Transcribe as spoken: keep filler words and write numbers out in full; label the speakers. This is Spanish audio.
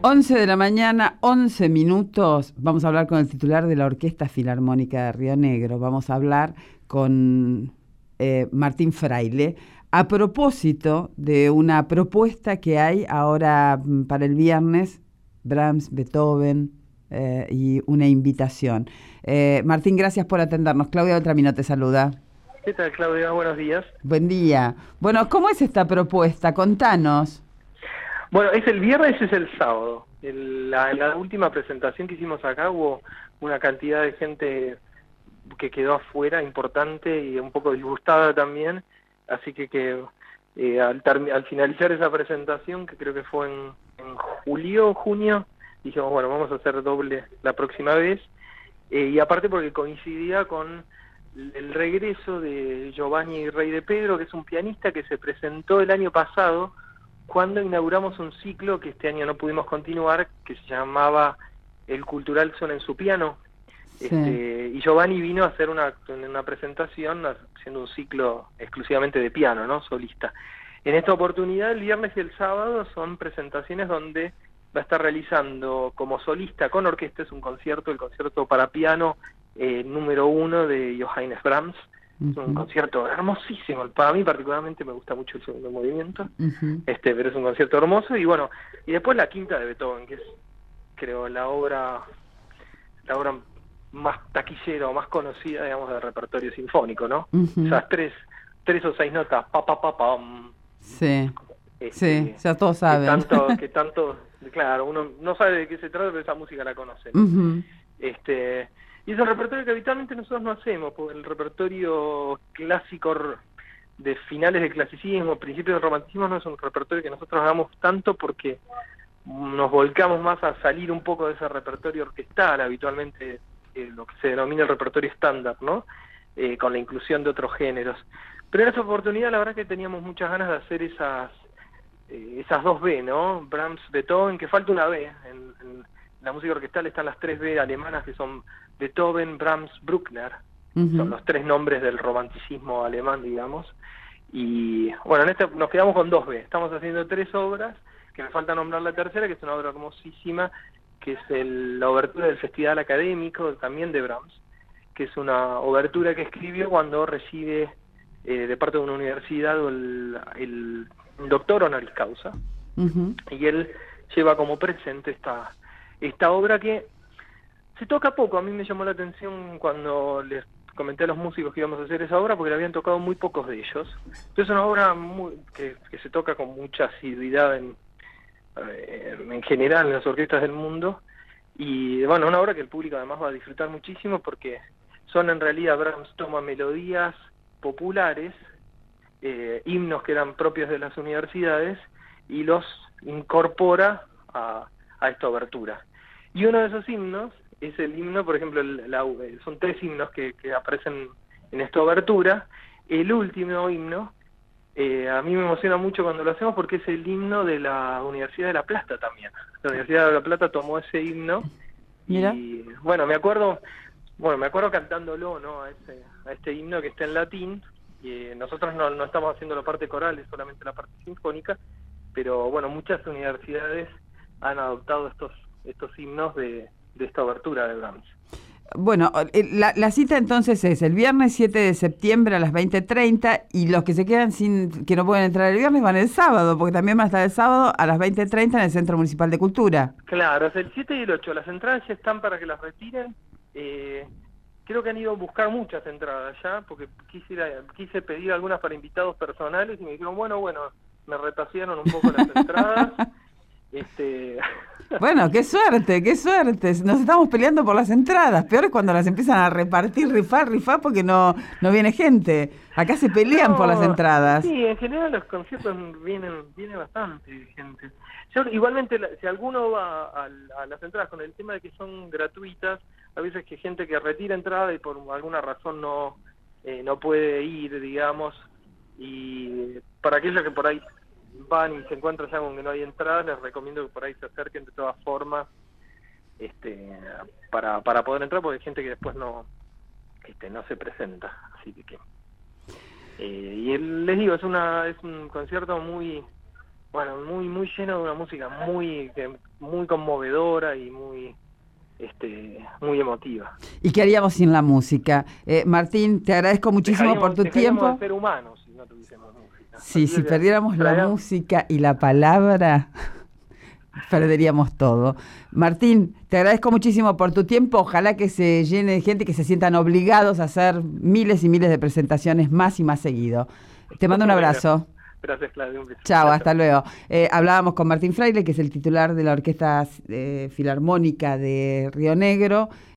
Speaker 1: once de la mañana, once minutos. Vamos a hablar con el titular de la Orquesta Filarmónica de Río Negro. Vamos a hablar con eh, Martín Fraile a propósito de una propuesta que hay ahora para el viernes, Brahms, Beethoven eh, y una invitación. Eh, Martín, gracias por atendernos. Claudia Beltramino te saluda.
Speaker 2: ¿Qué tal, Claudia? Buenos días.
Speaker 1: Buen día. Bueno, ¿cómo es esta propuesta? Contanos.
Speaker 2: Bueno, es el viernes, es el sábado. El, la, en la última presentación que hicimos acá hubo una cantidad de gente que quedó afuera, importante y un poco disgustada también. Así que, que eh, al, al finalizar esa presentación, que creo que fue en, en julio o junio, dijimos, bueno, vamos a hacer doble la próxima vez. Eh, y aparte porque coincidía con el regreso de Giovanni Rey de Pedro, que es un pianista que se presentó el año pasado cuando inauguramos un ciclo que este año no pudimos continuar, que se llamaba El Cultural Son en su Piano. Sí. Este, y Giovanni vino a hacer una, una presentación haciendo un ciclo exclusivamente de piano, ¿no? Solista. En esta oportunidad, el viernes y el sábado son presentaciones donde va a estar realizando como solista con orquesta, es un concierto, el concierto para piano eh, número uno de Johannes Brahms. Uh-huh. Es un concierto hermosísimo, para mí particularmente me gusta mucho el segundo movimiento, uh-huh. este, pero es un concierto hermoso. Y bueno, y después la quinta de Beethoven, que es, creo, la obra la obra más taquillera o más conocida, digamos, del repertorio sinfónico, ¿no? Uh-huh. Esas tres, tres o seis notas, pa, pa, pa, pa, um,
Speaker 1: sí, este, sí, ya todos saben.
Speaker 2: Que tanto, que tanto, claro, uno no sabe de qué se trata, pero esa música la conoce, ¿no? Uh-huh. Este... Y es un repertorio que habitualmente nosotros no hacemos, porque el repertorio clásico de finales del clasicismo, principios del romanticismo, no es un repertorio que nosotros hagamos tanto porque nos volcamos más a salir un poco de ese repertorio orquestal, habitualmente eh, lo que se denomina el repertorio estándar, ¿no? Eh, con la inclusión de otros géneros. Pero en esa oportunidad la verdad que teníamos muchas ganas de hacer esas eh, esas dos B, ¿no? Brahms, Beethoven, que falta una B. En, en la música orquestal están las tres B alemanas, que son Beethoven, Brahms, Bruckner, uh-huh. Son los tres nombres del romanticismo alemán, digamos. Y bueno, en este nos quedamos con dos B. Estamos haciendo tres obras, que me falta nombrar la tercera, que es una obra hermosísima, que es el, la obertura del Festival Académico, también de Brahms, que es una obertura que escribió cuando recibe eh, de parte de una universidad el, el doctor honoris causa. Uh-huh. Y él lleva como presente esta, esta obra que se toca poco. A mí me llamó la atención cuando les comenté a los músicos que íbamos a hacer esa obra, porque le habían tocado muy pocos de ellos. Entonces es una obra muy, que, que se toca con mucha asiduidad en, eh, en general en las orquestas del mundo. Y bueno, una obra que el público además va a disfrutar muchísimo, porque son en realidad, Brahms toma melodías populares, eh, himnos que eran propios de las universidades, y los incorpora a, a esta obertura. Y uno de esos himnos es el himno, por ejemplo, el, la, son tres himnos que, que aparecen en esta obertura. El último himno, eh, a mí me emociona mucho cuando lo hacemos, porque es el himno de la Universidad de La Plata también. La Universidad de La Plata tomó ese himno. Mira. Y bueno, me acuerdo, bueno, me acuerdo cantándolo, ¿no? A, ese, a este himno que está en latín. Y eh, nosotros no, no estamos haciendo la parte coral, es solamente la parte sinfónica, pero bueno, muchas universidades han adoptado estos estos himnos de de esta obertura de Brahms.
Speaker 1: Bueno, la, la cita entonces es el viernes siete de septiembre a las veinte treinta, y los que se quedan sin, que no pueden entrar el viernes, van el sábado, porque también van a estar el sábado a las veinte treinta en el Centro Municipal de Cultura.
Speaker 2: Claro, es el siete y el ocho. Las entradas ya están para que las retiren. Eh, creo que han ido a buscar muchas entradas ya, porque quisiera, quise pedir algunas para invitados personales y me dijeron, bueno, bueno, me retasearon un poco las entradas. Este...
Speaker 1: Bueno, qué suerte, qué suerte. Nos estamos peleando por las entradas. Peor es cuando las empiezan a repartir, rifar, rifar, porque no no viene gente. Acá se pelean no, por las entradas.
Speaker 2: Sí, en general los conciertos vienen viene bastante gente. Yo, igualmente, si alguno va a, a las entradas con el tema de que son gratuitas, a veces que gente que retira entrada y por alguna razón no eh, no puede ir, digamos, y para aquellos que por ahí van y se encuentran ya con que no hay entradas, les recomiendo que por ahí se acerquen de todas formas, este, para para poder entrar, porque hay gente que después no este no se presenta, así que eh, y el, les digo, es una es un concierto muy bueno, muy muy lleno de una música muy muy conmovedora y muy este muy emotiva.
Speaker 1: ¿Y qué haríamos sin la música? Eh, Martín, te agradezco muchísimo
Speaker 2: dejaríamos,
Speaker 1: por tu
Speaker 2: dejaríamos
Speaker 1: tiempo.
Speaker 2: de ser humanos si no tuviésemos música.
Speaker 1: Sí, si perdiéramos la música y la palabra, perderíamos todo. Martín, te agradezco muchísimo por tu tiempo. Ojalá que se llene de gente, que se sientan obligados a hacer miles y miles de presentaciones más y más seguido. Te mando un abrazo.
Speaker 2: Gracias, Claudio. Un beso.
Speaker 1: Chao, hasta luego. Eh, hablábamos con Martín Fraile, que es el titular de la Orquesta eh, Filarmónica de Río Negro.